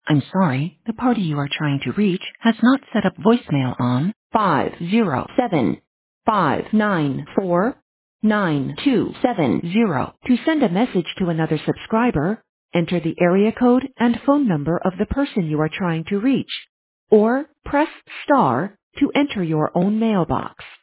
I'm sorry, the party you are trying to reach has not set up voicemail on 507-594-9270. To send a message to another subscriber, enter the area code and phone number of the person you are trying to reach, or press star to enter your own mailbox.